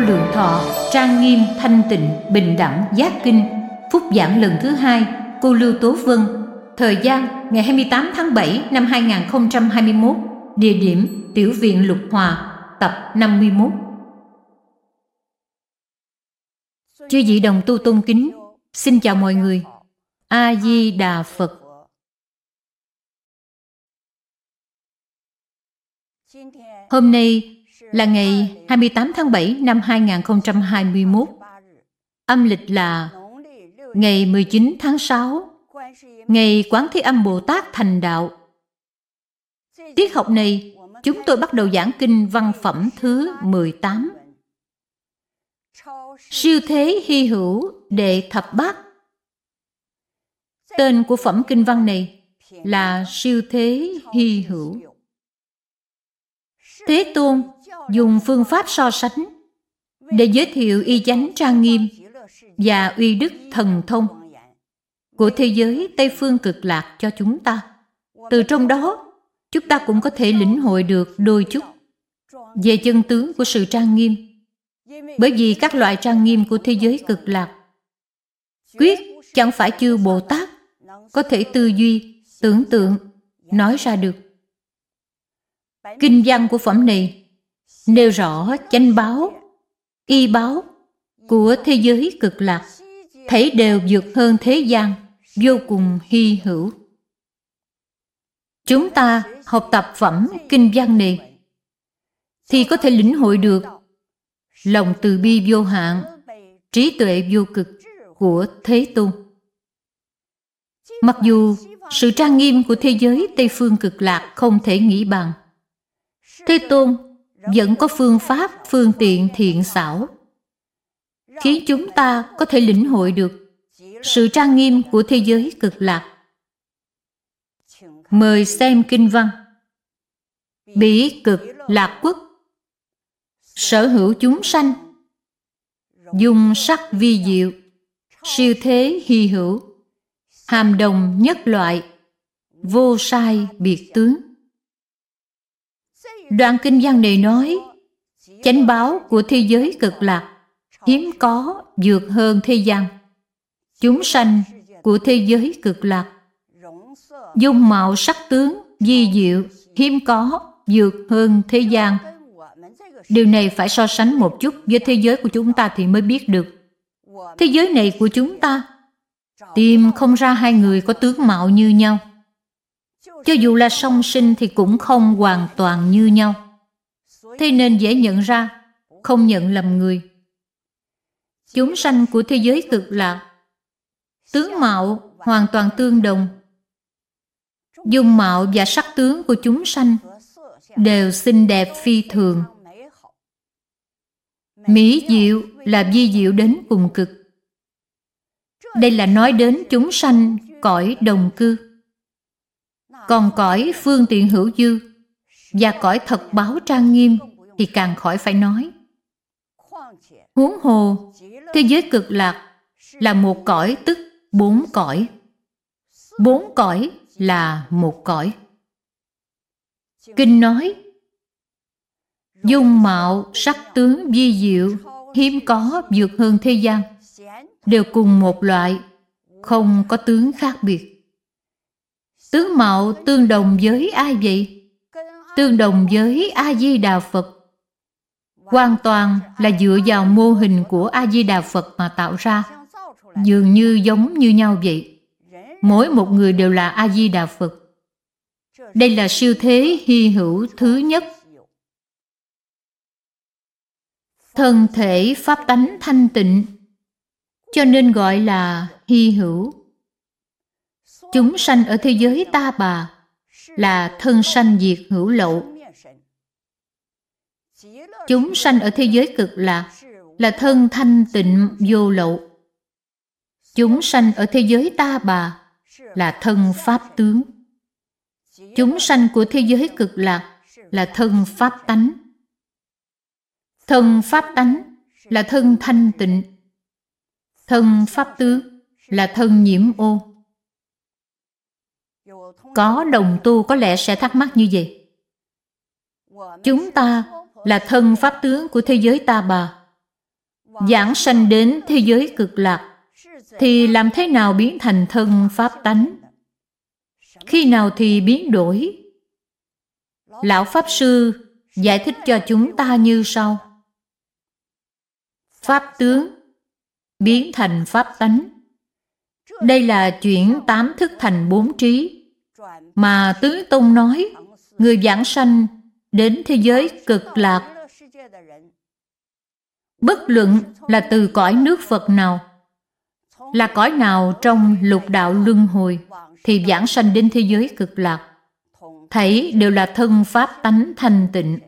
lượng thọ, trang nghiêm, thanh tịnh, bình đẳng, giác kinh. Phúc giảng lần thứ 2, cô Lưu Tố Vân. Thời gian ngày 28 tháng 7 năm 2021. Địa điểm Tiểu viện Lục Hòa, tập 51. Chư vị đồng tu tôn kính, xin chào mọi người. A Di Đà Phật. Hôm nay là ngày 28 tháng 7 năm 2021. Âm lịch là ngày 19 tháng 6, ngày Quán Thế Âm Bồ Tát thành đạo. Tiết học này, chúng tôi bắt đầu giảng kinh văn phẩm thứ 18. Siêu thế hy hữu đệ thập bát. Tên của phẩm kinh văn này là siêu thế hy hữu. Thế Tôn dùng phương pháp so sánh để giới thiệu y chánh trang nghiêm và uy đức thần thông của thế giới Tây Phương Cực Lạc cho chúng ta. Từ trong đó, chúng ta cũng có thể lĩnh hội được đôi chút về chân tướng của sự trang nghiêm. Bởi vì các loại trang nghiêm của thế giới Cực Lạc quyết chẳng phải chư Bồ Tát có thể tư duy, tưởng tượng, nói ra được. Kinh văn của phẩm này nêu rõ chánh báo, y báo của thế giới Cực Lạc, thấy đều vượt hơn thế gian, vô cùng hy hữu. Chúng ta học tập phẩm kinh văn này thì có thể lĩnh hội được lòng từ bi vô hạn, trí tuệ vô cực của Thế Tôn. Mặc dù sự trang nghiêm của thế giới Tây Phương Cực Lạc không thể nghĩ bàn, Thế Tôn vẫn có phương pháp, phương tiện thiện xảo, khiến chúng ta có thể lĩnh hội được sự trang nghiêm của thế giới Cực Lạc. Mời xem kinh văn. Bỉ Cực Lạc Quốc, sở hữu chúng sanh, dung sắc vi diệu, siêu thế hy hữu, hàm đồng nhất loại, vô sai biệt tướng. Đoạn kinh văn này nói, chánh báo của thế giới Cực Lạc hiếm có vượt hơn thế gian. Chúng sanh của thế giới Cực Lạc dung mạo sắc tướng vi diệu hiếm có vượt hơn thế gian. Điều này phải so sánh một chút với thế giới của chúng ta thì mới biết được. Thế giới này của chúng ta tìm không ra hai người có tướng mạo như nhau. Cho dù là song sinh thì cũng không hoàn toàn như nhau. Thế nên dễ nhận ra, không nhận lầm người. Chúng sanh của thế giới Cực Lạc, tướng mạo hoàn toàn tương đồng. Dung mạo và sắc tướng của chúng sanh đều xinh đẹp phi thường. Mỹ diệu là vi diệu đến cùng cực. Đây là nói đến chúng sanh cõi đồng cư. Còn cõi phương tiện hữu dư và cõi thật báo trang nghiêm thì càng khỏi phải nói. Huống hồ, thế giới Cực Lạc là một cõi tức 4 cõi. 4 cõi là một cõi. Kinh nói, dung mạo sắc tướng vi diệu hiếm có vượt hơn thế gian, đều cùng một loại, không có tướng khác biệt. Tướng mạo tương đồng với ai vậy? Tương đồng với A Di Đà Phật. Hoàn toàn là dựa vào mô hình của A Di Đà Phật mà tạo ra, dường như giống như nhau vậy. Mỗi một người đều là A Di Đà Phật. Đây là siêu thế hy hữu thứ nhất. Thân thể pháp tánh thanh tịnh, cho nên gọi là hy hữu. Chúng sanh ở thế giới Ta Bà là thân sanh diệt hữu lậu. Chúng sanh ở thế giới Cực Lạc là thân thanh tịnh vô lậu. Chúng sanh ở thế giới Ta Bà là thân pháp tướng. Chúng sanh của thế giới Cực Lạc là thân pháp tánh. Thân pháp tánh là thân thanh tịnh. Thân pháp tướng là thân nhiễm ô. Có đồng tu có lẽ sẽ thắc mắc như vậy. Chúng ta là thân pháp tướng của thế giới Ta Bà. giảng sanh đến thế giới cực lạc, thì làm thế nào biến thành thân pháp tánh? Khi nào thì biến đổi? Lão Pháp Sư giải thích cho chúng ta như sau. Pháp tướng biến thành pháp tánh. Đây là chuyển 8 thức thành 4 trí mà Tứ Tông nói người giảng sanh đến thế giới cực lạc, bất luận là từ cõi nước Phật nào, là cõi nào trong lục đạo luân hồi, thì giảng sanh đến thế giới cực lạc, thảy đều là thân pháp tánh thanh tịnh.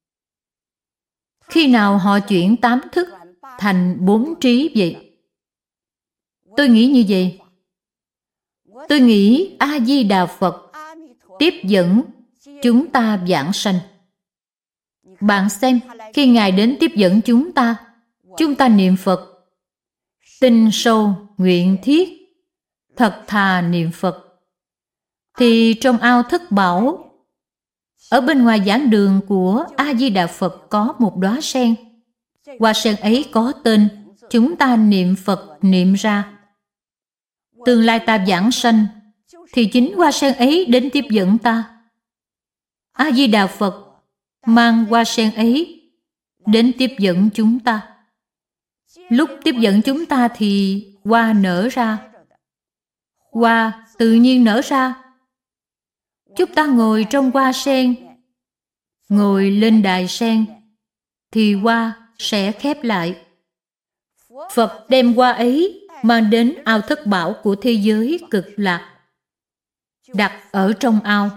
Khi nào họ chuyển 8 thức thành 4 trí vậy? Tôi nghĩ như vậy. Tôi nghĩ A-di-đà Phật tiếp dẫn chúng ta giảng sanh. Bạn xem, khi Ngài đến tiếp dẫn chúng ta niệm Phật, tinh sâu, nguyện thiết, thật thà niệm Phật, thì trong ao thất bảo, ở bên ngoài giảng đường của A-di-đà Phật có một đóa sen. Hoa sen ấy có tên, chúng ta niệm Phật niệm ra. Tương lai ta giảng sanh, thì chính hoa sen ấy đến tiếp dẫn ta. A-di-đà Phật mang hoa sen ấy đến tiếp dẫn chúng ta. Lúc tiếp dẫn chúng ta thì hoa nở ra. Hoa tự nhiên nở ra. Chúng ta ngồi trong hoa sen, ngồi lên đài sen, thì hoa sẽ khép lại. Phật đem hoa ấy mang đến ao thất bảo của thế giới cực lạc, đặt ở trong ao.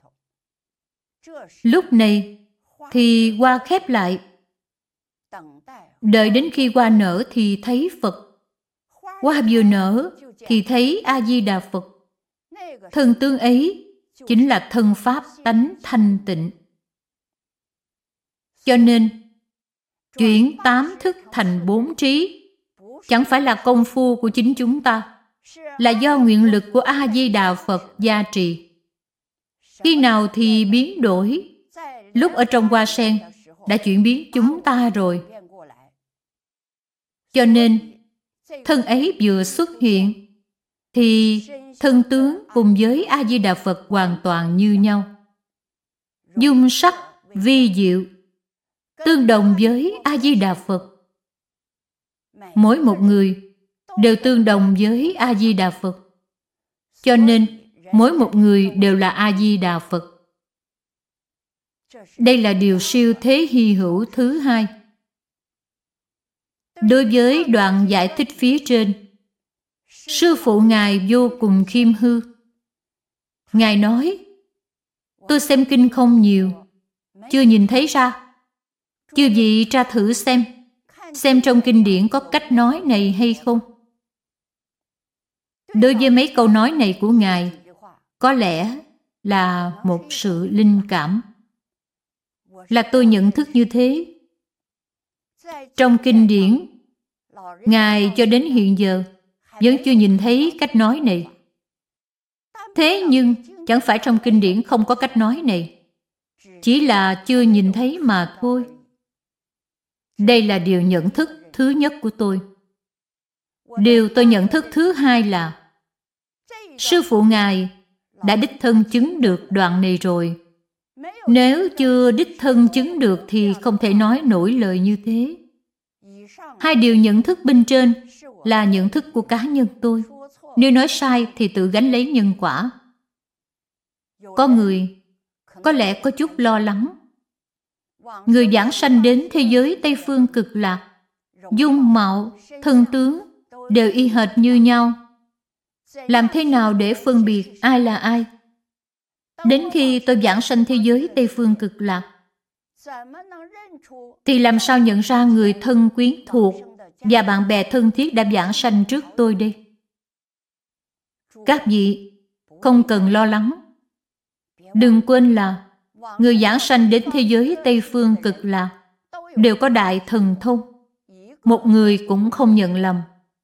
Lúc này thì hoa khép lại. Đợi đến khi hoa nở thì thấy Phật. Hoa vừa nở thì thấy A-di-đà Phật. Thân tướng ấy chính là thân pháp tánh thanh tịnh. Cho nên, chuyển 8 thức thành 4 trí chẳng phải là công phu của chính chúng ta, là do nguyện lực của A-di-đà Phật gia trì. Khi nào thì biến đổi? Lúc ở trong hoa sen đã chuyển biến chúng ta rồi. Cho nên, thân ấy vừa xuất hiện, thì thân tướng cùng với A-di-đà Phật hoàn toàn như nhau. Dung sắc, vi diệu, tương đồng với A-di-đà Phật. Mỗi một người đều tương đồng với A-di-đà Phật. Cho nên, mỗi một người đều là A-di-đà Phật. Đây là điều siêu thế hy hữu thứ hai. Đối với đoạn giải thích phía trên, Sư phụ Ngài vô cùng khiêm hư. Ngài nói, tôi xem kinh không nhiều, chưa nhìn thấy ra. Chư vị tra thử xem trong kinh điển có cách nói này hay không. Đối với mấy câu nói này của Ngài, có lẽ là một sự linh cảm. Là tôi nhận thức như thế. Trong kinh điển, Ngài cho đến hiện giờ vẫn chưa nhìn thấy cách nói này. Thế nhưng chẳng phải trong kinh điển không có cách nói này, chỉ là chưa nhìn thấy mà thôi. Đây là điều nhận thức thứ nhất của tôi. Điều tôi nhận thức thứ hai là Sư phụ Ngài đã đích thân chứng được đoạn này rồi. Nếu chưa đích thân chứng được thì không thể nói nổi lời như thế. Hai điều nhận thức bên trên là nhận thức của cá nhân tôi. Nếu nói sai thì tự gánh lấy nhân quả. Có người có lẽ có chút lo lắng. Người giảng sanh đến thế giới Tây Phương cực lạc, dung mạo, thân tướng đều y hệt như nhau. Làm thế nào để phân biệt ai là ai? Đến khi tôi giảng sanh thế giới Tây Phương cực lạc, thì làm sao nhận ra người thân quyến thuộc và bạn bè thân thiết đã giảng sanh trước tôi đây? Các vị không cần lo lắng. Đừng quên là người giảng sanh đến thế giới Tây Phương cực lạc đều có đại thần thông. Một người cũng không nhận lầm.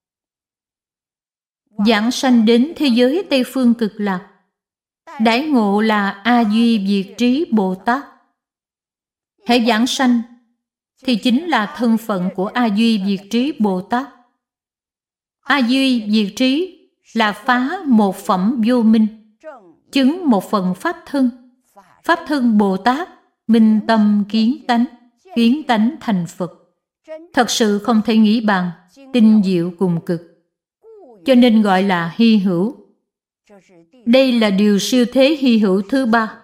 Giảng sanh đến thế giới Tây Phương cực lạc, đãi ngộ là A Duy Diệt Trí Bồ Tát. Hễ giảng sanh thì chính là thân phận của A Duy Diệt Trí Bồ Tát. A Duy Diệt Trí là phá một phẩm vô minh, chứng một phần pháp thân. Pháp thân Bồ Tát minh tâm kiến tánh thành Phật. Thật sự không thể nghĩ bàn, tinh diệu cùng cực, cho nên gọi là hy hữu. Đây là điều siêu thế hy hữu thứ ba.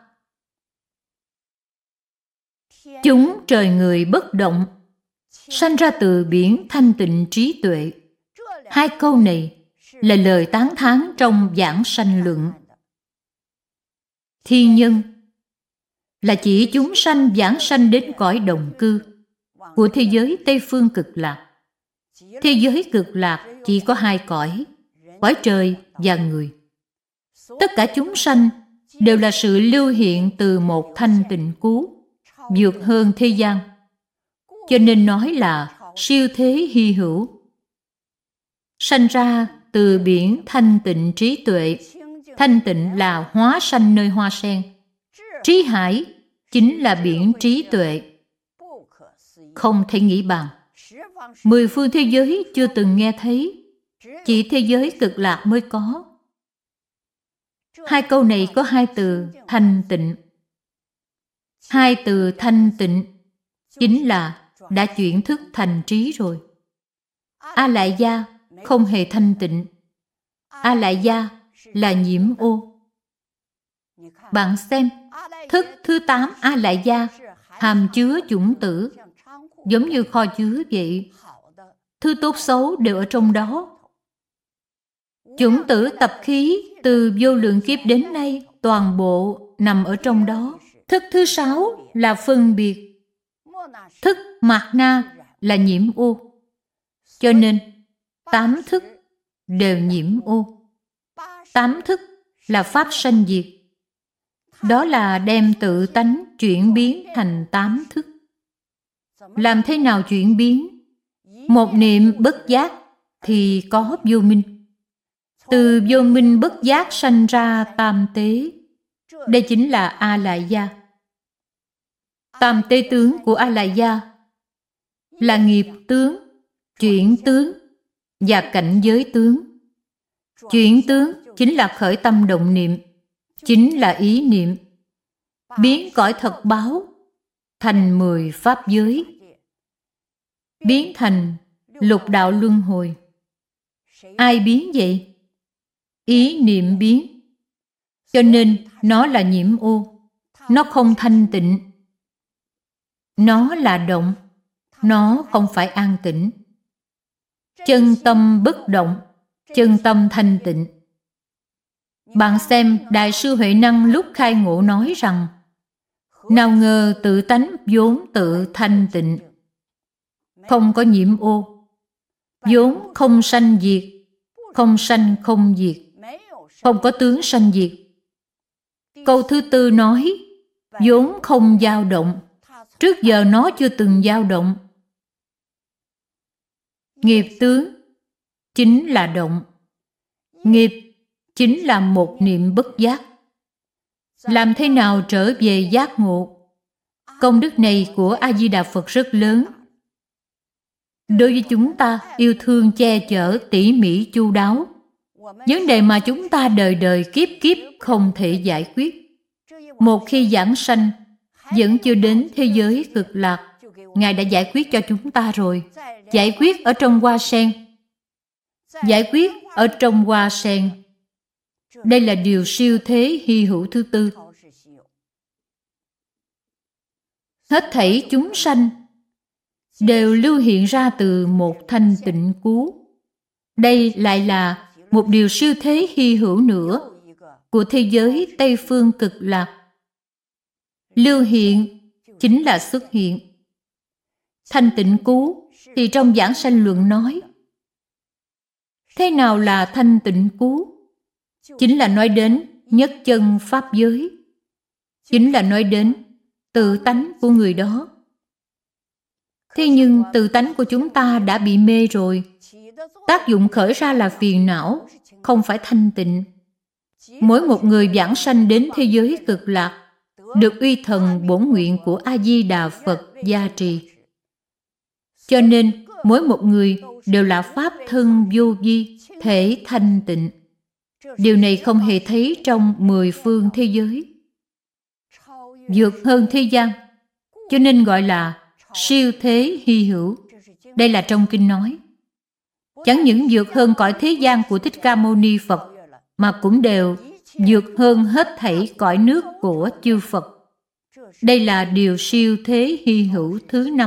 Chúng trời người bất động, sanh ra từ biển thanh tịnh trí tuệ. Hai câu này là lời tán thán trong giảng sanh luận. Thiên nhân là chỉ chúng sanh giảng sanh đến cõi đồng cư của thế giới Tây Phương Cực Lạc. Thế giới Cực Lạc chỉ có hai cõi, cõi trời và người. Tất cả chúng sanh đều là sự lưu hiện từ một thanh tịnh cú, vượt hơn thế gian. Cho nên nói là siêu thế hy hữu. Sanh ra từ biển thanh tịnh trí tuệ. Thanh tịnh là hóa sanh nơi hoa sen. Trí hải chính là biển trí tuệ. Không thể nghĩ bàn. 10 phương thế giới chưa từng nghe thấy, chỉ thế giới Cực Lạc mới có. Hai câu này có hai từ thanh tịnh. Hai từ thanh tịnh chính là đã chuyển thức thành trí rồi. A Lại Gia không hề thanh tịnh. A Lại Gia là nhiễm ô. Bạn xem, thức thứ 8 A Lại Gia hàm chứa chủng tử, giống như kho chứa vậy. Thứ tốt xấu đều ở trong đó. Chủng tử tập khí từ vô lượng kiếp đến nay toàn bộ nằm ở trong đó. Thức thứ 6 là phân biệt. Thức mạt na là nhiễm ô. Cho nên 8 thức đều nhiễm ô. 8 thức là pháp sanh diệt. Đó là đem tự tánh chuyển biến thành 8 thức. Làm thế nào chuyển biến? Một niệm bất giác thì có vô minh. Từ vô minh bất giác sanh ra tam tế. Đây chính là A Lại Gia. Tam tế tướng của A Lại Gia là nghiệp tướng, chuyển tướng và cảnh giới tướng. Chuyển tướng chính là khởi tâm động niệm, chính là ý niệm, biến cõi thật báo thành 10 pháp giới, biến thành lục đạo luân hồi. Ai biến vậy? Ý niệm biến. Cho nên nó là nhiễm ô. Nó không thanh tịnh. Nó là động. Nó không phải an tĩnh. Chân tâm bất động, chân tâm thanh tịnh. Bạn xem Đại sư Huệ Năng lúc khai ngộ nói rằng: nào ngờ tự tánh vốn tự thanh tịnh, không có nhiễm ô, vốn không sanh diệt, không sanh không diệt, không có tướng sanh diệt. Câu thứ tư nói vốn không dao động. Trước giờ nó chưa từng dao động. Nghiệp tướng chính là động. Nghiệp chính là một niệm bất giác. Làm thế nào trở về giác ngộ? Công đức này của A-di-đà Phật rất lớn. Đối với chúng ta yêu thương che chở tỉ mỉ chu đáo, vấn đề mà chúng ta đời đời kiếp kiếp không thể giải quyết. Một khi giảng sanh vẫn chưa đến thế giới Cực Lạc, Ngài đã giải quyết cho chúng ta rồi. Giải quyết ở trong hoa sen. Giải quyết ở trong hoa sen. Đây là điều siêu thế hy hữu thứ tư. Hết thảy chúng sanh đều lưu hiện ra từ một thanh tịnh cú. Đây lại là một điều siêu thế hy hữu nữa của thế giới Tây Phương Cực Lạc. Lưu hiện chính là xuất hiện. Thanh tịnh cú thì trong giảng sanh luận nói. Thế nào là thanh tịnh cú? Chính là nói đến nhất chân pháp giới. Chính là nói đến tự tánh của người đó. Thế nhưng tự tánh của chúng ta đã bị mê rồi. Tác dụng khởi ra là phiền não, không phải thanh tịnh. Mỗi một người vãng sanh đến thế giới Cực Lạc được uy thần bổn nguyện của A-di-đà Phật gia trì. Cho nên mỗi một người đều là pháp thân vô vi, thể thanh tịnh. Điều này không hề thấy trong 10 phương thế giới. Vượt hơn thế gian, cho nên gọi là siêu thế hy hữu. Đây là trong kinh nói. Chẳng những vượt hơn cõi thế gian của Thích Ca Mâu Ni Phật, mà cũng đều vượt hơn hết thảy cõi nước của chư Phật. Đây là điều siêu thế hy hữu thứ 5.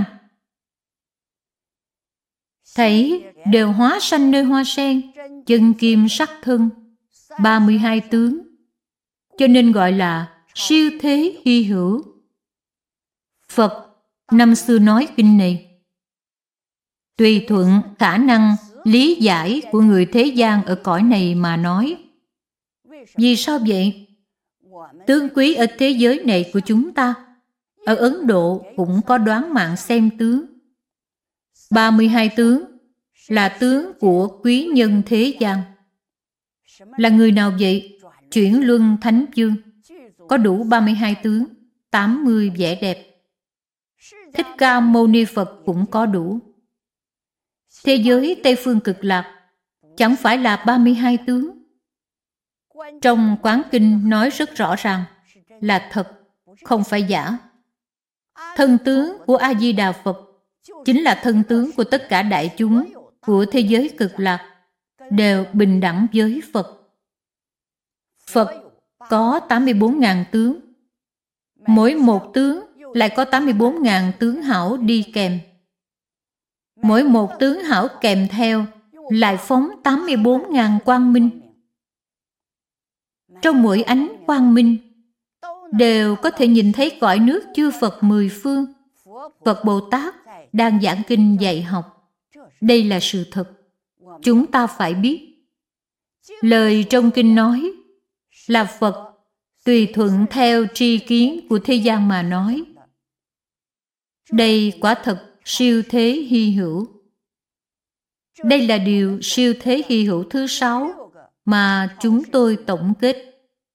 Thảy đều hóa sanh nơi hoa sen, chân kim sắc thân, 32 tướng. Cho nên gọi là siêu thế hy hữu. Phật năm xưa nói kinh này tùy thuận khả năng lý giải của người thế gian ở cõi này mà nói. Vì sao vậy? Tướng quý ở thế giới này của chúng ta, ở Ấn Độ cũng có đoán mạng xem tướng. 32 tướng là tướng của quý nhân thế gian. Là người nào vậy? Chuyển luân thánh vương có đủ 32 tướng, 80 vẻ đẹp. Thích Ca Mâu Ni Phật cũng có đủ. Thế giới Tây Phương Cực Lạc chẳng phải là 32 tướng. Trong Quán Kinh nói rất rõ ràng là thật, không phải giả. Thân tướng của A-di-đà Phật chính là thân tướng của tất cả đại chúng của thế giới Cực Lạc, đều bình đẳng với Phật. Phật có 84.000 tướng. Mỗi một tướng lại có 84.000 tướng hảo đi kèm. Mỗi một tướng hảo kèm theo lại phóng 84.000 quang minh. Trong mỗi ánh quang minh đều có thể nhìn thấy cõi nước chư Phật 10 phương. Phật Bồ Tát đang giảng kinh dạy học. Đây là sự thật. Chúng ta phải biết. Lời trong kinh nói là Phật tùy thuận theo tri kiến của thế gian mà nói. Đây quả thật siêu thế hy hữu. Đây là điều siêu thế hy hữu thứ 6 mà chúng tôi tổng kết.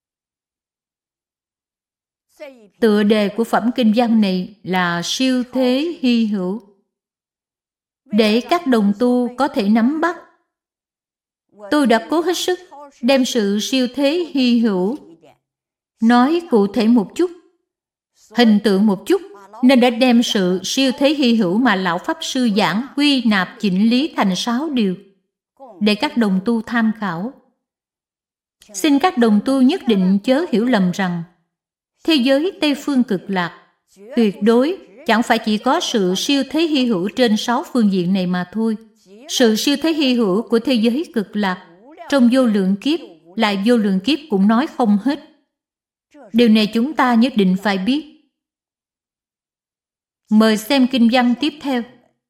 Tựa đề của phẩm kinh văn này là siêu thế hy hữu. Để các đồng tu có thể nắm bắt, tôi đã cố hết sức đem sự siêu thế hy hữu nói cụ thể một chút, hình tượng một chút, nên đã đem sự siêu thế hy hữu mà Lão Pháp Sư giảng quy nạp chỉnh lý thành 6 điều để các đồng tu tham khảo. Xin các đồng tu nhất định chớ hiểu lầm rằng thế giới Tây Phương Cực Lạc tuyệt đối chẳng phải chỉ có sự siêu thế hy hữu trên 6 phương diện này mà thôi. Sự siêu thế hy hữu của thế giới Cực Lạc trong vô lượng kiếp lại vô lượng kiếp cũng nói không hết. Điều này chúng ta nhất định phải biết. Mời xem kinh văn tiếp theo.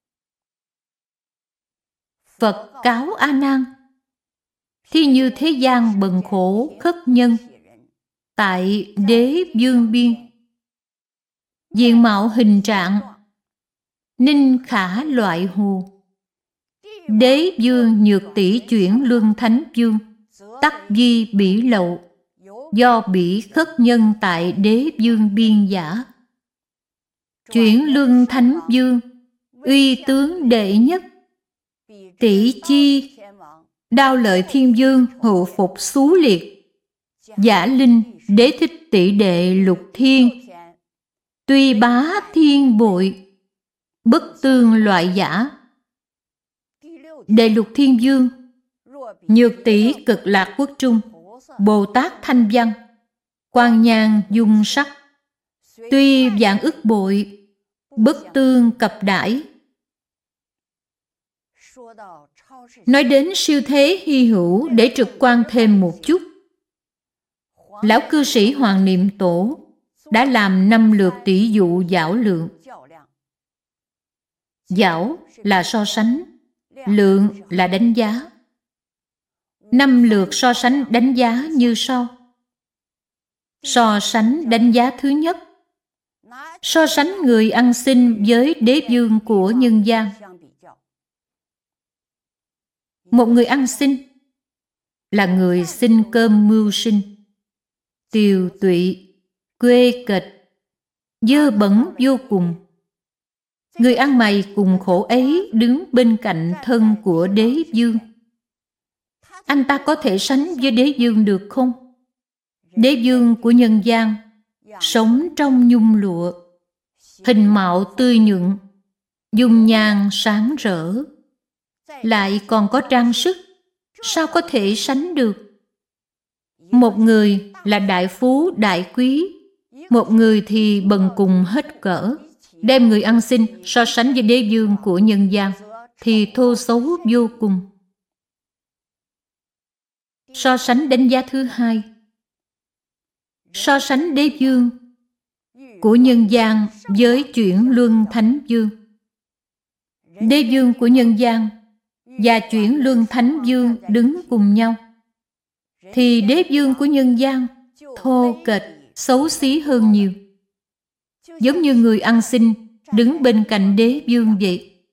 Phật cáo A Nan: Thí như thế gian bần khổ khất nhân, tại đế vương biên, diện mạo hình trạng, ninh khả loại hồ. Đế vương nhược tỷ chuyển luân thánh vương, tắc di bỉ lậu, do bỉ khất nhân tại đế vương biên giả. Chuyển luân thánh vương, uy tướng đệ nhất, tỷ chi, đao lợi thiên vương hộ phục xú liệt, giả linh đế thích tỷ đệ lục thiên, tuy bá thiên bội, bất tương loại giả. Đệ lục thiên vương, nhược tỷ cực lạc quốc trung, Bồ Tát thanh văn, quang nhàn dung sắc, tuy vạn ức bội, bất tương cập đãi. Nói đến siêu thế hy hữu để trực quan thêm một chút, lão cư sĩ Hoàng Niệm Tổ đã làm 5 lượt tỷ dụ giảo lượng. Giảo là so sánh, lượng là đánh giá. 5 lượt so sánh đánh giá như sau. So sánh đánh giá thứ nhất, so sánh người ăn xin với đế vương của nhân gian. Một người ăn xin là người xin cơm mưu sinh, tiều tụy, quê kệch, dơ bẩn vô cùng. Người ăn mày cùng khổ ấy đứng bên cạnh thân của đế vương. Anh ta có thể sánh với đế vương được không? Đế vương của nhân gian sống trong nhung lụa, hình mạo tươi nhuận, dung nhan sáng rỡ, lại còn có trang sức, sao có thể sánh được? Một người là đại phú đại quý, một người thì bần cùng hết cỡ. Đem người ăn xin so sánh với đế vương của nhân gian thì thô xấu vô cùng. So sánh đánh giá thứ hai. So sánh đế vương của nhân gian với chuyển luân thánh vương. Đế vương của nhân gian và chuyển luân thánh vương đứng cùng nhau, thì đế vương của nhân gian thô kệch, xấu xí hơn nhiều. Giống như người ăn xin đứng bên cạnh đế vương vậy.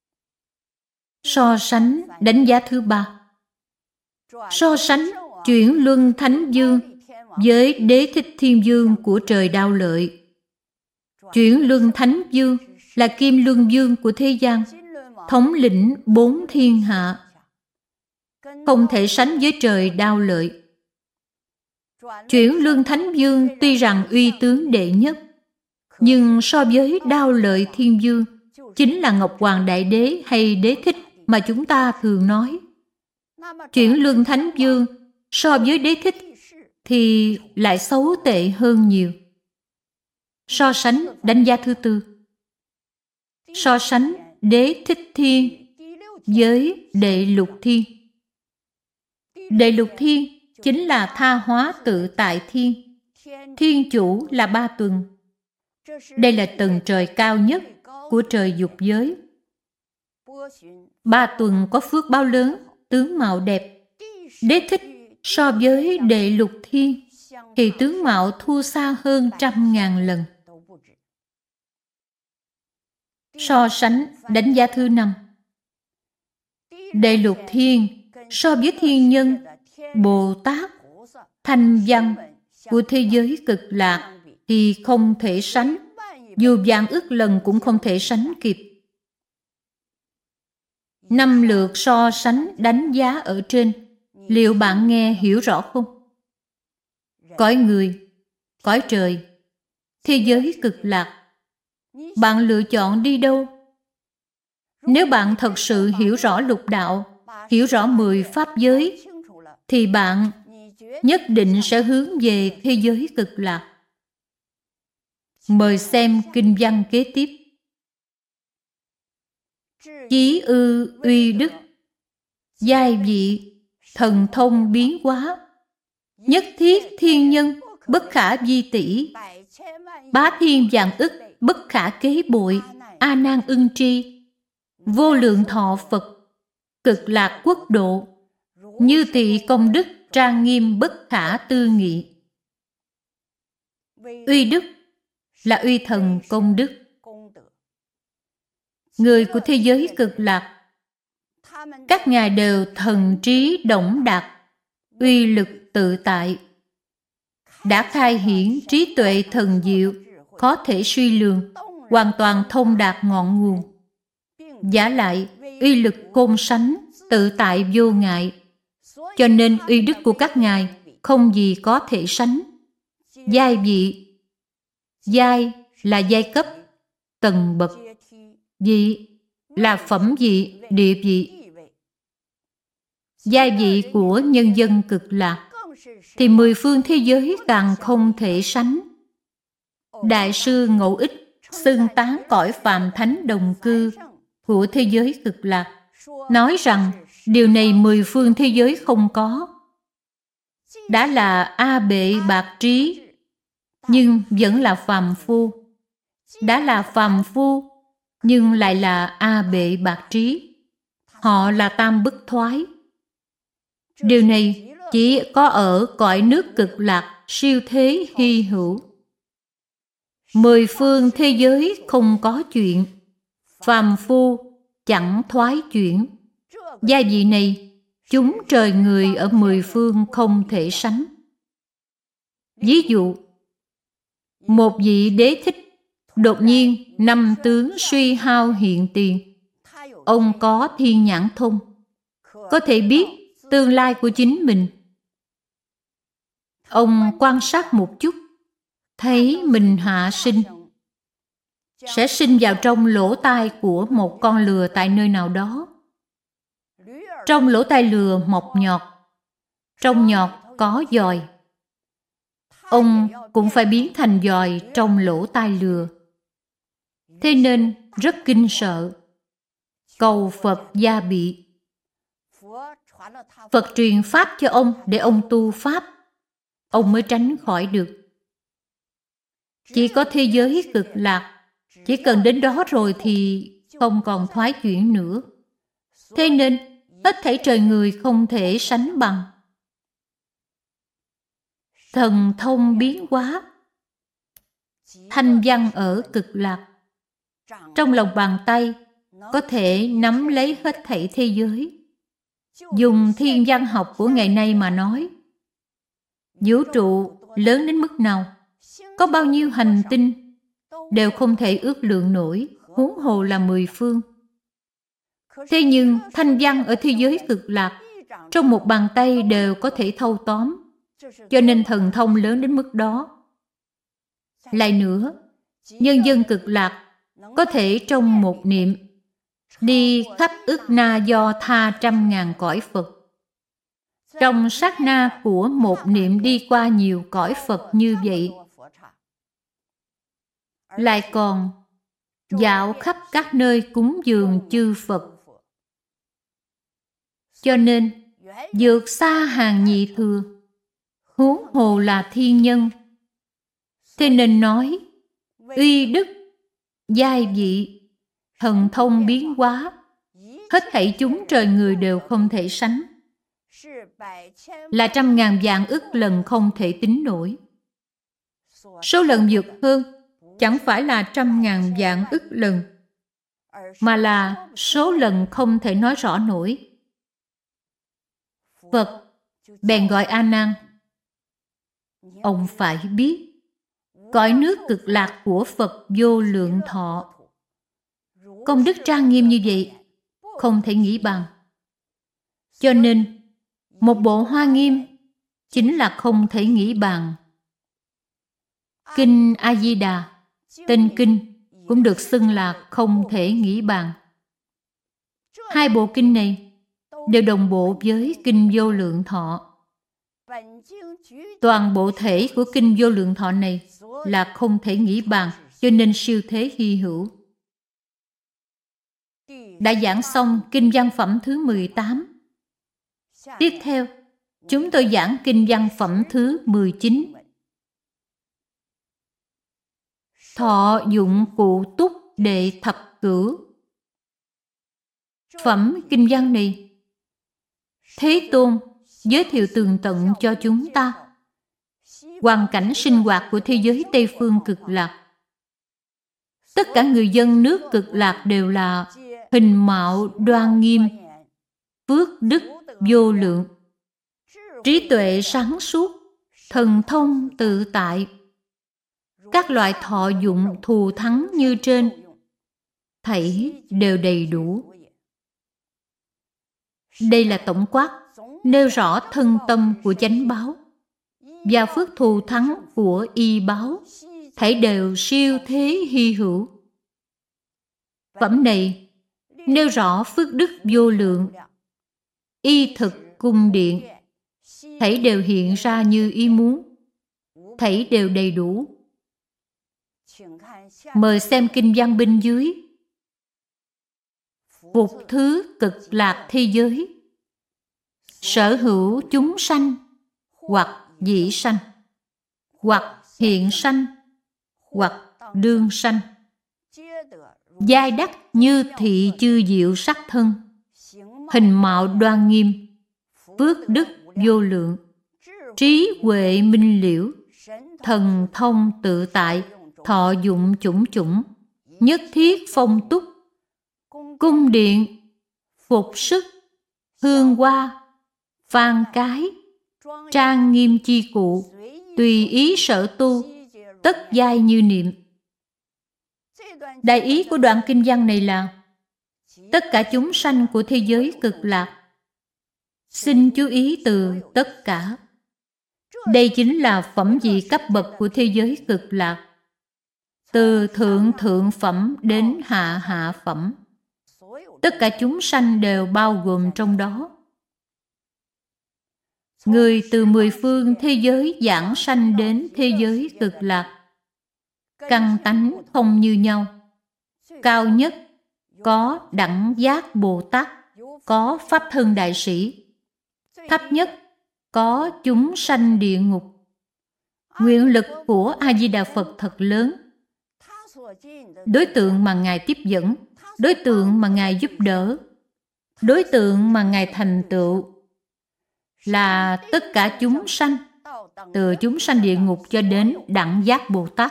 So sánh đánh giá thứ ba. So sánh chuyển luân thánh vương với đế thích thiên vương của trời Đao Lợi. Chuyển luân thánh vương là kim luân vương của thế gian, thống lĩnh 4 thiên hạ, không thể sánh với trời Đao Lợi. Chuyển luân thánh vương tuy rằng uy tướng đệ nhất, nhưng so với Đao Lợi thiên vương, chính là Ngọc Hoàng Đại Đế hay Đế Thích mà chúng ta thường nói. Chuyển luân thánh vương so với Đế Thích thì lại xấu tệ hơn nhiều. So sánh đánh giá thứ tư. So sánh Đế Thích Thiên với Đệ Lục Thiên. Đệ Lục Thiên chính là Tha Hóa Tự Tại Thiên. Thiên chủ là Ba Tuần. Đây là tầng trời cao nhất của trời dục giới. Ba Tuần có phước báo lớn, tướng mạo đẹp. Đế Thích so với Đệ Lục Thiên thì tướng mạo thua xa hơn 100.000 lần. So sánh đánh giá thứ năm. Đệ Lục Thiên so với thiên nhân, Bồ Tát, Thanh Văn của thế giới Cực Lạc thì không thể sánh, dù vạn ức lần cũng không thể sánh kịp. 5 lượt so sánh đánh giá ở trên, liệu bạn nghe hiểu rõ không? Cõi người, cõi trời, thế giới Cực Lạc, bạn lựa chọn đi đâu? Nếu bạn thật sự hiểu rõ lục đạo, hiểu rõ 10 pháp giới, thì bạn nhất định sẽ hướng về thế giới Cực Lạc. Mời xem kinh văn kế tiếp. Chí ư uy đức, giai vị, thần thông biến hóa, nhất thiết thiên nhân, bất khả vi tỷ, bá thiên vạn ức, bất khả kế bội, A Nan ưng tri, vô lượng thọ Phật, Cực Lạc quốc độ, như thị công đức trang nghiêm bất khả tư nghị. Uy đức là uy thần công đức. Người của thế giới Cực Lạc, các ngài đều thần trí đổng đạt, uy lực tự tại, đã khai hiển trí tuệ thần diệu, khó thể suy lường, hoàn toàn thông đạt ngọn nguồn. Giả lại, uy lực khôn sánh, tự tại vô ngại, cho nên uy đức của các ngài không gì có thể sánh. Giai vị, giai là giai cấp, tầng bậc, vị là phẩm vị, địa vị. Giai vị của nhân dân Cực Lạc thì 10 phương thế giới càng không thể sánh. Đại sư Ngẫu Ích xưng tán cõi phàm thánh đồng cư của thế giới Cực Lạc, nói rằng điều này 10 phương thế giới không có. Đã là A Bệ Bạc Trí, nhưng vẫn là phàm phu. Đã là phàm phu, nhưng lại là A Bệ Bạc Trí. Họ là tam bất thoái. Điều này chỉ có ở cõi nước Cực Lạc siêu thế hy hữu. 10 phương thế giới không có chuyện, phàm phu chẳng thoái chuyển. Gia vị này, chúng trời người ở 10 phương không thể sánh. Ví dụ, một vị đế thích Đột nhiên, năm tướng suy hao hiện tiền. Ông có thiên nhãn thông, có thể biết tương lai của chính mình. Ông quan sát một chút, thấy mình hạ sinh, sẽ sinh vào trong lỗ tai của một con lừa tại nơi nào đó. Trong lỗ tai lừa mọc nhọt, trong nhọt có giòi. Ông cũng phải biến thành giòi trong lỗ tai lừa. Thế nên rất kinh sợ, cầu Phật gia bị. Phật truyền Pháp cho ông để ông tu Pháp, ông mới tránh khỏi được. Chỉ có thế giới cực lạc, chỉ cần đến đó rồi thì không còn thoái chuyển nữa. Thế nên, hết thảy trời người không thể sánh bằng. Thần thông biến hóa, thanh văn ở cực lạc. Trong lòng bàn tay, có thể nắm lấy hết thảy thế giới. Dùng thiên văn học của ngày nay mà nói, vũ trụ lớn đến mức nào, có bao nhiêu hành tinh, đều không thể ước lượng nổi, huống hồ là 10 phương. Thế nhưng thanh văn ở thế giới cực lạc, trong một bàn tay đều có thể thâu tóm, cho nên thần thông lớn đến mức đó. Lại nữa, nhân dân cực lạc có thể trong một niệm đi khắp ức na do tha 100.000 cõi Phật. Trong sát na của một niệm đi qua nhiều cõi Phật như vậy. Lại còn dạo khắp các nơi cúng dường chư Phật. Cho nên vượt xa hàng nhị thừa, huống hồ là thiên nhân. Thế nên nói, uy đức, giai vị, thần thông biến hóa, hết thảy chúng trời người đều không thể sánh. Là 100.000 vạn ức lần không thể tính nổi. Số lần vượt hơn chẳng phải là 100.000 vạn ức lần, mà là số lần không thể nói rõ nổi. Phật bèn gọi A Nan, ông phải biết, cõi nước cực lạc của Phật vô lượng thọ, công đức trang nghiêm như vậy, không thể nghĩ bằng. Cho nên, một bộ Hoa Nghiêm chính là không thể nghĩ bằng. Kinh A Di Đà, tên kinh cũng được xưng là không thể nghĩ bằng. Hai bộ kinh này đều đồng bộ với kinh Vô Lượng Thọ. Toàn bộ thể của kinh Vô Lượng Thọ này là không thể nghĩ bằng, cho nên siêu thế hy hữu. Đã giảng xong kinh văn phẩm thứ 18. Tiếp theo, chúng tôi giảng kinh văn phẩm thứ 19. Thọ dụng cụ túc đệ thập cửu. Phẩm kinh văn này, Thế Tôn giới thiệu tường tận cho chúng ta hoàn cảnh sinh hoạt của thế giới Tây Phương cực lạc. Tất cả người dân nước cực lạc đều là hình mạo đoan nghiêm, phước đức vô lượng, trí tuệ sáng suốt, thần thông tự tại. Các loại thọ dụng thù thắng như trên, thảy đều đầy đủ. Đây là tổng quát, nêu rõ thân tâm của chánh báo và phước thù thắng của y báo, thảy đều siêu thế hy hữu. Phẩm này nêu rõ phước đức vô lượng, y thực cung điện, thảy đều hiện ra như ý muốn, thảy đều đầy đủ. Mời xem kinh văn bên dưới. Phục thứ cực lạc thế giới, sở hữu chúng sanh, hoặc dĩ sanh, hoặc hiện sanh, hoặc đương sanh, giai đắc như thị chư diệu sắc thân, hình mạo đoan nghiêm, phước đức vô lượng, trí huệ minh liễu, thần thông tự tại, thọ dụng chủng chủng, nhất thiết phong túc, cung điện, phục sức, hương hoa, phan cái, trang nghiêm chi cụ, tùy ý sở tu, tất giai như niệm. Đại ý của đoạn kinh văn này là tất cả chúng sanh của thế giới cực lạc. Xin chú ý từ tất cả. Đây chính là phẩm vị cấp bậc của thế giới cực lạc. Từ thượng thượng phẩm đến hạ hạ phẩm. Tất cả chúng sanh đều bao gồm trong đó. Người từ 10 phương thế giới giảng sanh đến thế giới cực lạc. Căn tánh không như nhau. Cao nhất có đẳng giác Bồ Tát, có Pháp Thân Đại Sĩ. Thấp nhất có chúng sanh địa ngục. Nguyện lực của A-di-đà Phật thật lớn. Đối tượng mà Ngài tiếp dẫn, đối tượng mà Ngài giúp đỡ, đối tượng mà Ngài thành tựu là tất cả chúng sanh, từ chúng sanh địa ngục cho đến đẳng giác Bồ Tát.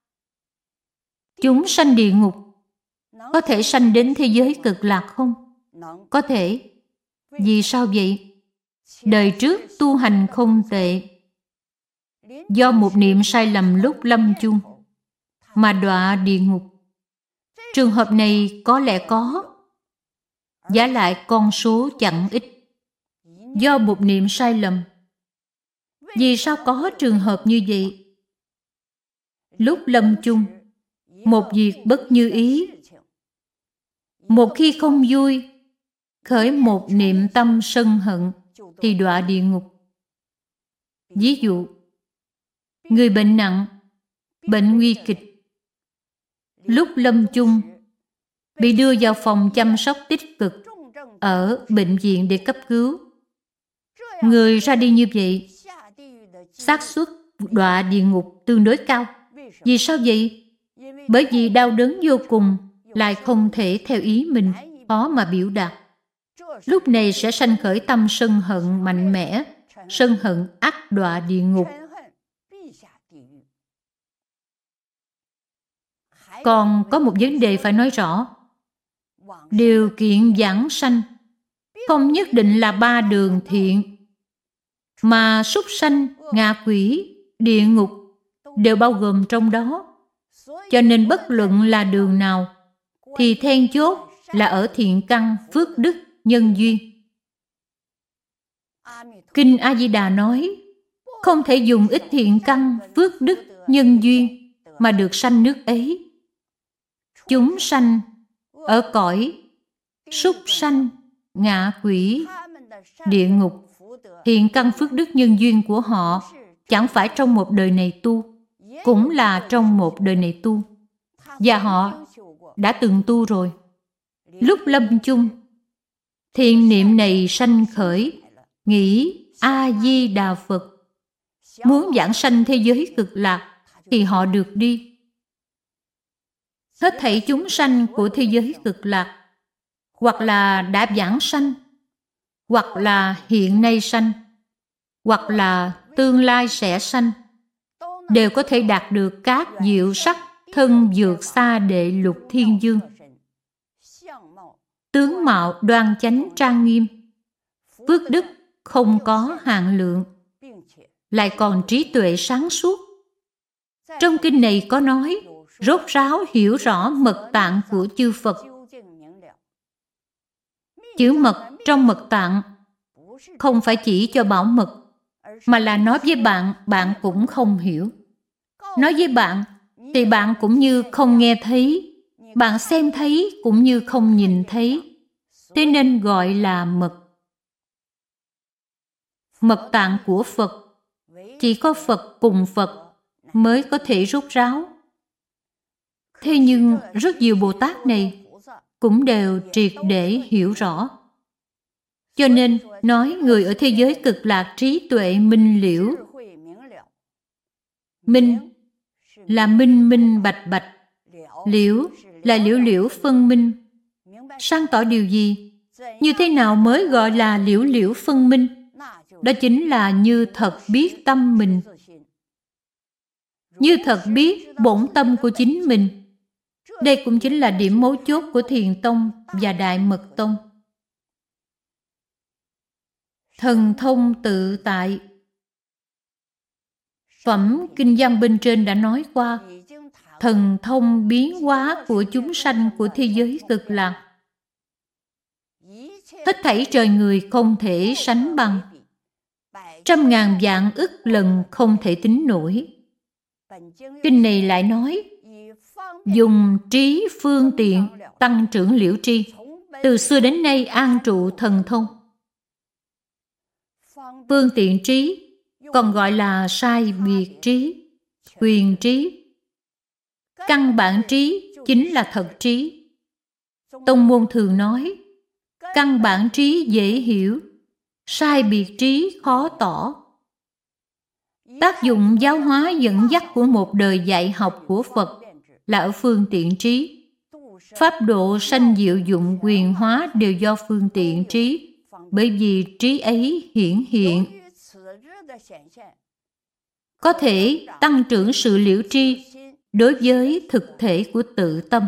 Chúng sanh địa ngục có thể sanh đến thế giới cực lạc không? Có thể. Vì sao vậy? Đời trước tu hành không tệ, do một niệm sai lầm lúc lâm chung mà đọa địa ngục. Trường hợp này có lẽ có, vả lại con số chẳng ít. Do một niệm sai lầm. Vì sao có trường hợp như vậy? Lúc lâm chung, một việc bất như ý, một khi không vui, khởi một niệm tâm sân hận thì đọa địa ngục. Ví dụ, người bệnh nặng, bệnh nguy kịch, lúc lâm chung bị đưa vào phòng chăm sóc tích cực ở bệnh viện để cấp cứu. Người ra đi như vậy, xác suất đọa địa ngục tương đối cao. Vì sao vậy? Bởi vì đau đớn vô cùng, lại không thể theo ý mình, khó mà biểu đạt. Lúc này sẽ sanh khởi tâm sân hận mạnh mẽ, sân hận ắt đọa địa ngục. Còn có một vấn đề phải nói rõ. Điều kiện giảng sanh không nhất định là 3 đường thiện, mà súc sanh, ngạ quỷ, địa ngục đều bao gồm trong đó. Cho nên bất luận là đường nào, thì then chốt là ở thiện căn, phước đức, nhân duyên. Kinh A-di-đà nói, không thể dùng ít thiện căn, phước đức, nhân duyên mà được sanh nước ấy. Chúng sanh ở cõi súc sanh, ngạ quỷ, địa ngục, thiện căn phước đức nhân duyên của họ chẳng phải trong một đời này tu, cũng là trong một đời này tu, và họ đã từng tu rồi. Lúc lâm chung, thiện niệm này sanh khởi, nghĩ A-di-đà Phật, muốn giảng sanh thế giới cực lạc thì họ được đi. Hết thảy chúng sanh của thế giới cực lạc, hoặc là đã giảng sanh, hoặc là hiện nay sanh, hoặc là tương lai sẽ sanh, đều có thể đạt được các diệu sắc thân vượt xa đệ lục thiên dương. Tướng mạo đoan chánh trang nghiêm, phước đức không có hạn lượng, lại còn trí tuệ sáng suốt. Trong kinh này có nói, rốt ráo hiểu rõ mật tạng của chư Phật. Chữ mật trong mật tạng không phải chỉ cho bảo mật, mà là nói với bạn, bạn cũng không hiểu. Nói với bạn thì bạn cũng như không nghe thấy, bạn xem thấy cũng như không nhìn thấy. Thế nên gọi là mật. Mật tạng của Phật chỉ có Phật cùng Phật mới có thể rốt ráo. Thế nhưng rất nhiều Bồ Tát này cũng đều triệt để hiểu rõ. Cho nên nói người ở thế giới cực lạc trí tuệ minh liễu. Minh là minh minh bạch bạch, liễu là liễu liễu phân minh. Sáng tỏ điều gì? Như thế nào mới gọi là liễu liễu phân minh? Đó chính là như thật biết tâm mình, như thật biết bổn tâm của chính mình. Đây cũng chính là điểm mấu chốt của Thiền Tông và Đại Mật Tông. Thần thông tự tại. Phẩm kinh văn bên trên đã nói qua, thần thông biến hóa của chúng sanh của thế giới cực lạc. Hết thảy trời người không thể sánh bằng, trăm ngàn vạn ức lần không thể tính nổi. Kinh này lại nói, dùng trí phương tiện tăng trưởng liễu tri, từ xưa đến nay an trụ thần thông. Phương tiện trí còn gọi là sai biệt trí, quyền trí. Căn bản trí chính là thật trí. Tông môn thường nói, căn bản trí dễ hiểu, sai biệt trí khó tỏ. Tác dụng giáo hóa dẫn dắt của một đời dạy học của Phật là ở phương tiện trí. Pháp độ sanh diệu dụng quyền hóa đều do phương tiện trí, bởi vì trí ấy hiển hiện. Có thể tăng trưởng sự liễu tri đối với thực thể của tự tâm.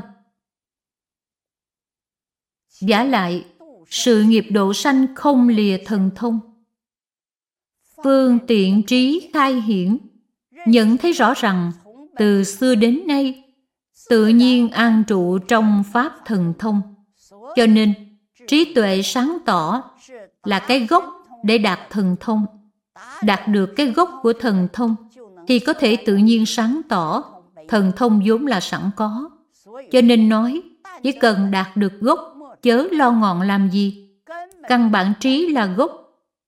Vả lại, sự nghiệp độ sanh không lìa thần thông. Phương tiện trí khai hiển, nhận thấy rõ rằng từ xưa đến nay tự nhiên an trụ trong pháp thần thông. Cho nên trí tuệ sáng tỏ là cái gốc để đạt thần thông. Đạt được cái gốc của thần thông thì có thể tự nhiên sáng tỏ. Thần thông vốn là sẵn có. Cho nên nói, chỉ cần đạt được gốc, chớ lo ngọn làm gì. Căn bản trí là gốc.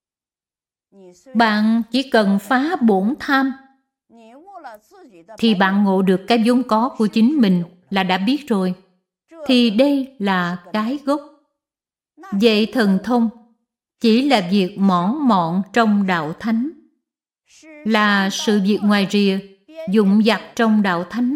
Bạn chỉ cần phá bổn tham, thì bạn ngộ được cái vốn có của chính mình là đã biết rồi. Thì đây là cái gốc. Vậy thần thông chỉ là việc mỏn mọn trong đạo thánh, là sự việc ngoài rìa, dụng vặt trong đạo thánh.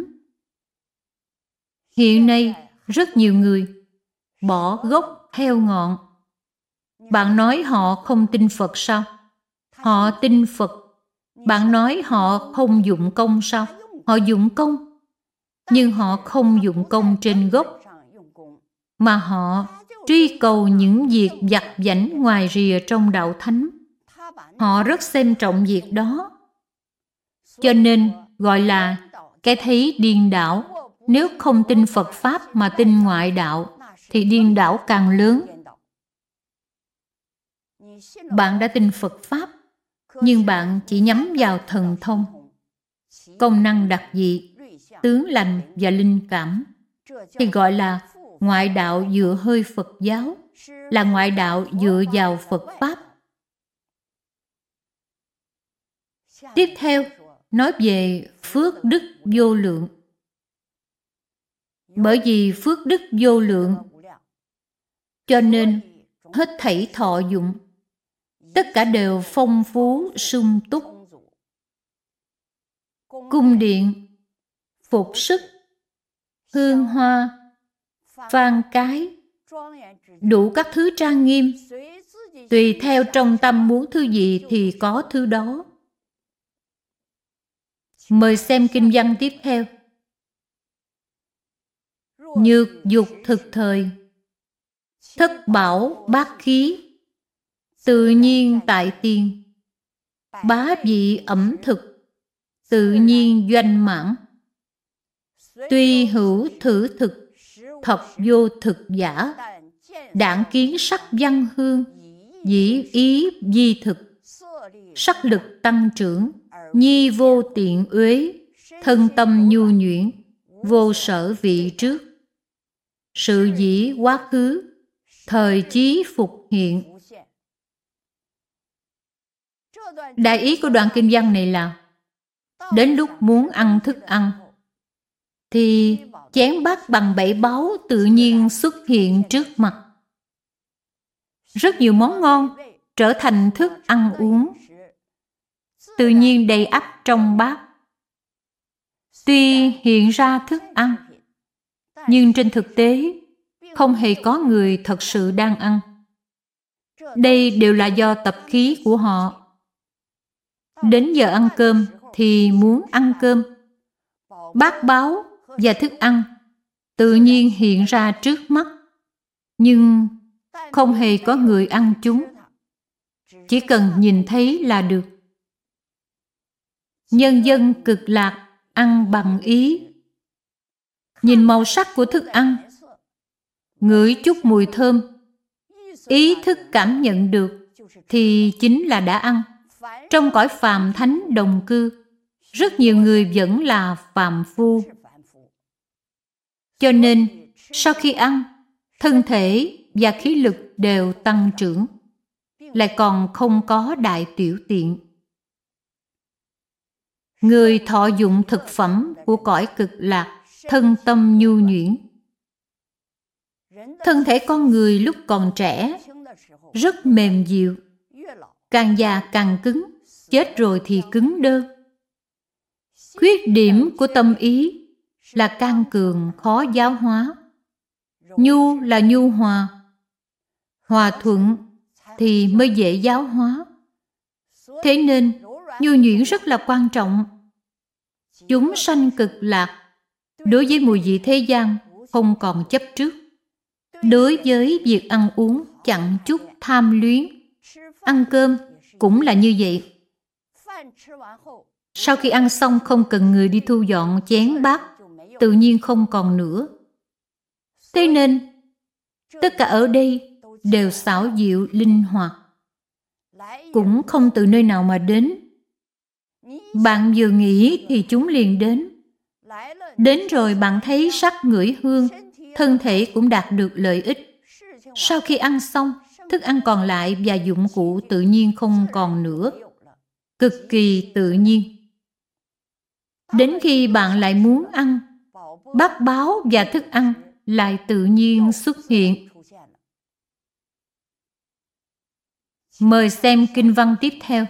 Hiện nay, rất nhiều người bỏ gốc theo ngọn. Bạn nói họ không tin Phật sao? Họ tin Phật. Bạn nói họ không dụng công sao? Họ dụng công. Nhưng họ không dụng công trên gốc, mà họ truy cầu những việc vặt vãnh ngoài rìa trong đạo thánh. Họ rất xem trọng việc đó. Cho nên gọi là cái thấy điên đảo. Nếu không tin Phật Pháp mà tin ngoại đạo, thì điên đảo càng lớn. Bạn đã tin Phật Pháp, nhưng bạn chỉ nhắm vào thần thông, công năng đặc dị, tướng lành và linh cảm, thì gọi là ngoại đạo dựa hơi Phật giáo, là ngoại đạo dựa vào Phật Pháp. Tiếp theo, nói về phước đức vô lượng. Bởi vì phước đức vô lượng, cho nên hết thảy thọ dụng, tất cả đều phong phú sung túc. Cung điện, phục sức, hương hoa, vang cái, đủ các thứ trang nghiêm, tùy theo trong tâm muốn thứ gì thì có thứ đó. Mời xem kinh văn tiếp theo. Nhược dục thực thời, thất bảo bát khí, tự nhiên tại tiền, bá vị ẩm thực, tự nhiên doanh mãn. Tuy hữu thử thực, thật vô thực giả, đạn kiến sắc văn hương, dĩ ý di thực, sắc lực tăng trưởng, nhi vô tiện uế, thân tâm nhu nhuyễn, vô sở vị trước. Sự dĩ quá khứ, thời chí phục hiện. Đại ý của đoạn kinh văn này là, đến lúc muốn ăn thức ăn, thì chén bát bằng bảy báu tự nhiên xuất hiện trước mặt. Rất nhiều món ngon trở thành thức ăn uống, tự nhiên đầy ắp trong bát. Tuy hiện ra thức ăn, nhưng trên thực tế không hề có người thật sự đang ăn. Đây đều là do tập khí của họ. Đến giờ ăn cơm thì muốn ăn cơm. Bát báu và thức ăn tự nhiên hiện ra trước mắt, nhưng không hề có người ăn chúng. Chỉ cần nhìn thấy là được. Nhân dân cực lạc ăn bằng ý, nhìn màu sắc của thức ăn, ngửi chút mùi thơm, ý thức cảm nhận được thì chính là đã ăn. Trong cõi phàm thánh đồng cư, rất nhiều người vẫn là phàm phu. Cho nên, sau khi ăn, thân thể và khí lực đều tăng trưởng, lại còn không có đại tiểu tiện. Người thọ dụng thực phẩm của cõi cực lạc, thân tâm nhu nhuyễn. Thân thể con người lúc còn trẻ rất mềm dịu, càng già càng cứng, chết rồi thì cứng đơ. Khuyết điểm của tâm ý là can cường, khó giáo hóa. Nhu là nhu hòa, hòa thuận thì mới dễ giáo hóa. Thế nên, nhu nhuyễn rất là quan trọng. Chúng sanh cực lạc, đối với mùi vị thế gian không còn chấp trước. Đối với việc ăn uống chẳng chút tham luyến. Ăn cơm cũng là như vậy. Sau khi ăn xong không cần người đi thu dọn chén bát, tự nhiên không còn nữa. Thế nên, tất cả ở đây đều xảo diệu linh hoạt, cũng không từ nơi nào mà đến. Bạn vừa nghĩ thì chúng liền đến. Đến rồi bạn thấy sắc ngửi hương, thân thể cũng đạt được lợi ích. Sau khi ăn xong, thức ăn còn lại và dụng cụ tự nhiên không còn nữa. Cực kỳ tự nhiên. Đến khi bạn lại muốn ăn, bát báo và thức ăn lại tự nhiên xuất hiện. Mời xem kinh văn tiếp theo.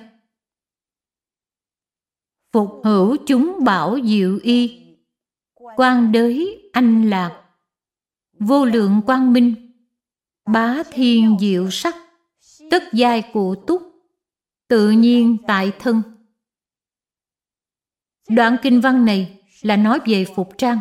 Phục hữu chúng bảo diệu y, quang đới anh lạc, vô lượng quang minh, bá thiên diệu sắc, tất giai cụ túc, tự nhiên tại thân. Đoạn kinh văn này là nói về phục trang.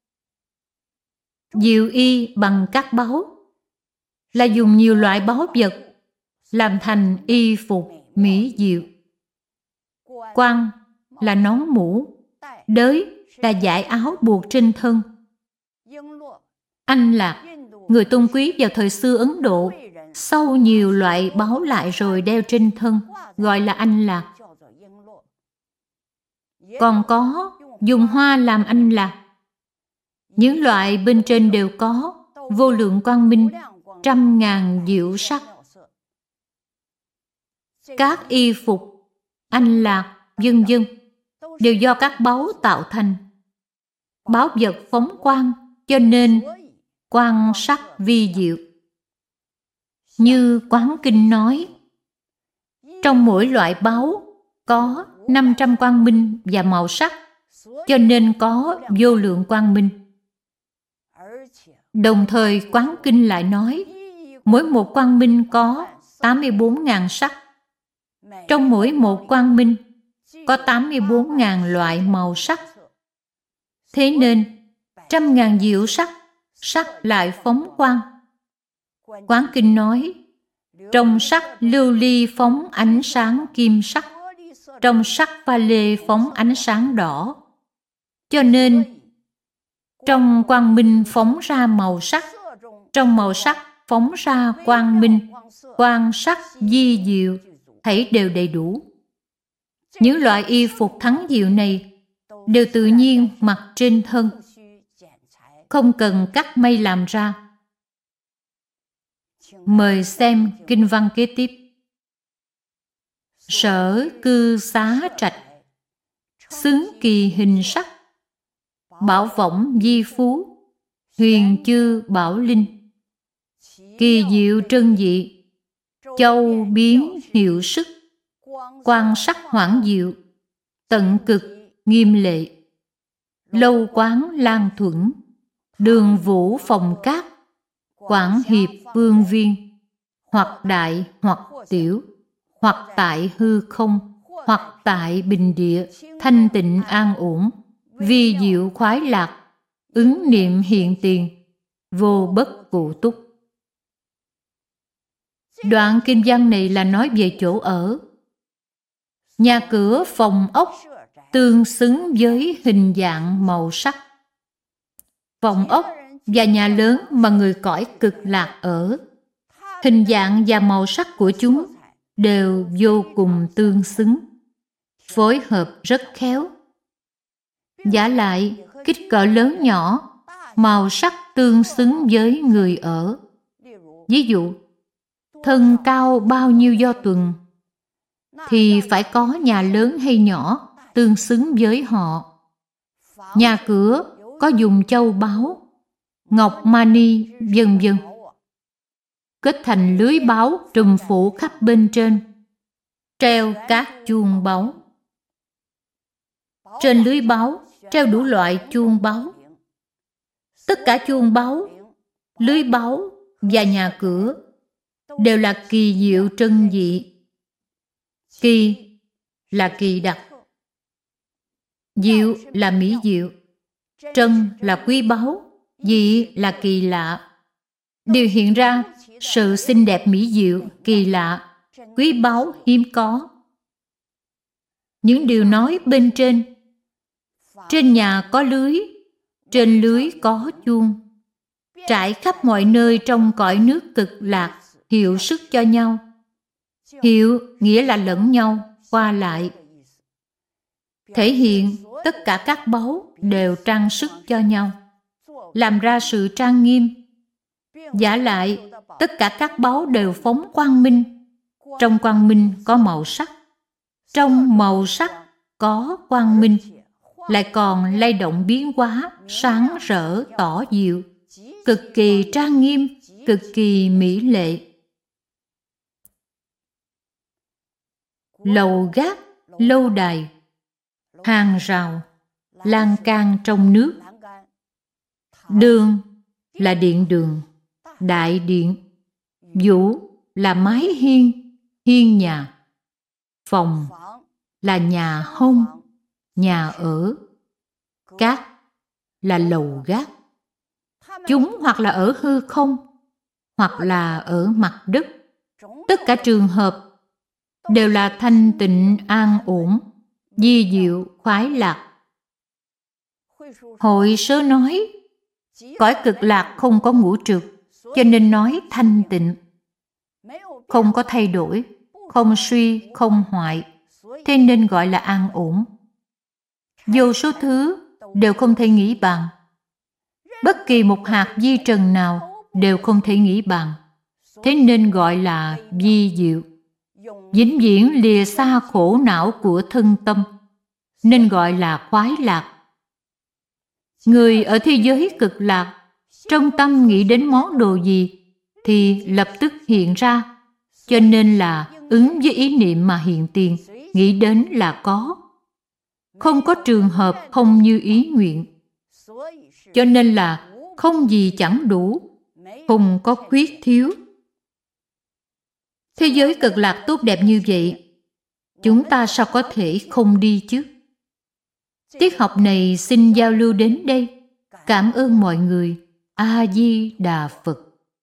Diệu y bằng các báu, là dùng nhiều loại báu vật làm thành y phục mỹ diệu. Quan là nón mũ, đới là dải áo buộc trên thân. Anh lạc, người tôn quý vào thời xưa Ấn Độ, sau nhiều loại báu lại rồi đeo trên thân, gọi là anh lạc. Còn có dùng hoa làm anh lạc. Những loại bên trên đều có vô lượng quang minh, 100.000 diệu sắc. Các y phục, anh lạc, vân vân đều do các báu tạo thành. Báu vật phóng quang, cho nên quang sắc vi diệu. Như Quán Kinh nói, trong mỗi loại báu có 500 quang minh và màu sắc, cho nên có vô lượng quang minh. Đồng thời Quán Kinh lại nói, mỗi một quang minh có 84.000 sắc. Trong mỗi một quang minh có 84.000 loại màu sắc. Thế nên 100.000 diệu sắc, sắc lại phóng quang. Quán Kinh nói, trong sắc lưu ly phóng ánh sáng kim sắc, trong sắc pha lê phóng ánh sáng đỏ. Cho nên trong quang minh phóng ra màu sắc, trong màu sắc phóng ra quang minh, quang sắc di diệu, thảy đều đầy đủ. Những loại y phục thắng diệu này đều tự nhiên mặc trên thân, không cần cắt may làm ra. Mời xem kinh văn kế tiếp. Sở cư xá trạch, xứng kỳ hình sắc, bảo võng di phú, huyền chư bảo linh, kỳ diệu trân dị, châu biến hiệu sức, quang sắc hoảng diệu, tận cực nghiêm lệ, lâu quán lan thuẫn, đường vũ phòng cát, quảng hiệp vương viên, hoặc đại hoặc tiểu, hoặc tại hư không, hoặc tại bình địa, thanh tịnh an ổn, vi diệu khoái lạc, ứng niệm hiện tiền, vô bất cụ túc. Đoạn kinh văn này là nói về chỗ ở. Nhà cửa phòng ốc tương xứng với hình dạng màu sắc. phòng ốc và nhà lớn mà người cõi cực lạc ở. Hình dạng và màu sắc của chúng đều vô cùng tương xứng, phối hợp rất khéo. Vả lại, kích cỡ lớn nhỏ, màu sắc tương xứng với người ở. Ví dụ, thân cao bao nhiêu do tuần, thì phải có nhà lớn hay nhỏ tương xứng với họ. Nhà cửa có dùng châu báu, ngọc mani, vân vân, kết thành lưới báu trùm phủ khắp bên trên, treo các chuông báu. Trên lưới báu treo đủ loại chuông báu. Tất cả chuông báu, lưới báu và nhà cửa đều là kỳ diệu trân dị. Kỳ là kỳ đặc, diệu là mỹ diệu, trân là quý báu, dị là kỳ lạ, đều hiện ra sự xinh đẹp mỹ diệu, kỳ lạ, quý báu hiếm có. Những điều nói bên trên nhà có lưới, trên lưới có chuông, trải khắp mọi nơi trong cõi nước cực lạc, hiệu sức cho nhau. Hiệu nghĩa là lẫn nhau, qua lại. Thể hiện tất cả các báu đều trang sức cho nhau, làm ra sự trang nghiêm. Vả lại, tất cả các báu đều phóng quang minh. Trong quang minh có màu sắc, trong màu sắc có quang minh, lại còn lay động biến hóa, sáng rỡ tỏ diệu, cực kỳ trang nghiêm, cực kỳ mỹ lệ. Lầu gác, lâu đài, hàng rào, lan can trong nước. Đường là điện đường, đại điện. Vũ là mái hiên, hiên nhà. Phòng là nhà hông, nhà ở. Cát là lầu gác. Chúng hoặc là ở hư không, hoặc là ở mặt đất. Tất cả trường hợp đều là thanh tịnh an ổn, vi diệu khoái lạc. Hội sớ nói, cõi cực lạc không có ngũ trược, cho nên nói thanh tịnh. Không có thay đổi, không suy, không hoại, thế nên gọi là an ổn. Vô số thứ đều không thể nghĩ bàn. Bất kỳ một hạt vi trần nào đều không thể nghĩ bàn, thế nên gọi là vi diệu. Vĩnh viễn lìa xa khổ não của thân tâm, nên gọi là khoái lạc. Người ở thế giới cực lạc, trong tâm nghĩ đến món đồ gì thì lập tức hiện ra, cho nên là ứng với ý niệm mà hiện tiền, nghĩ đến là có. Không có trường hợp không như ý nguyện, cho nên là không gì chẳng đủ, không có khuyết thiếu. Thế giới cực lạc tốt đẹp như vậy, chúng ta sao có thể không đi chứ? Tiết học này xin giao lưu đến đây. Cảm ơn mọi người. A Di Đà Phật.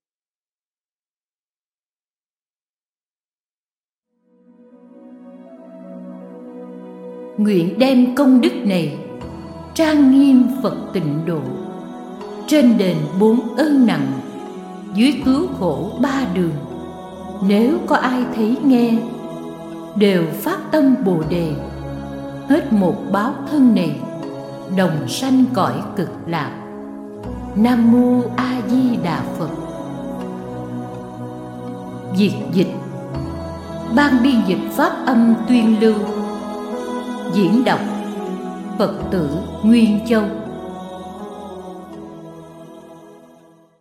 Nguyện đem công đức này trang nghiêm Phật tịnh độ, trên đền 4 ơn nặng, dưới cứu khổ 3 đường. Nếu có ai thấy nghe, đều phát tâm Bồ Đề, hết một báo thân này, đồng sanh cõi cực lạc. Nam Mô A Di Đà Phật. Việt dịch. Ban biên dịch pháp âm tuyên lưu. Diễn đọc Phật tử Nguyên Châu.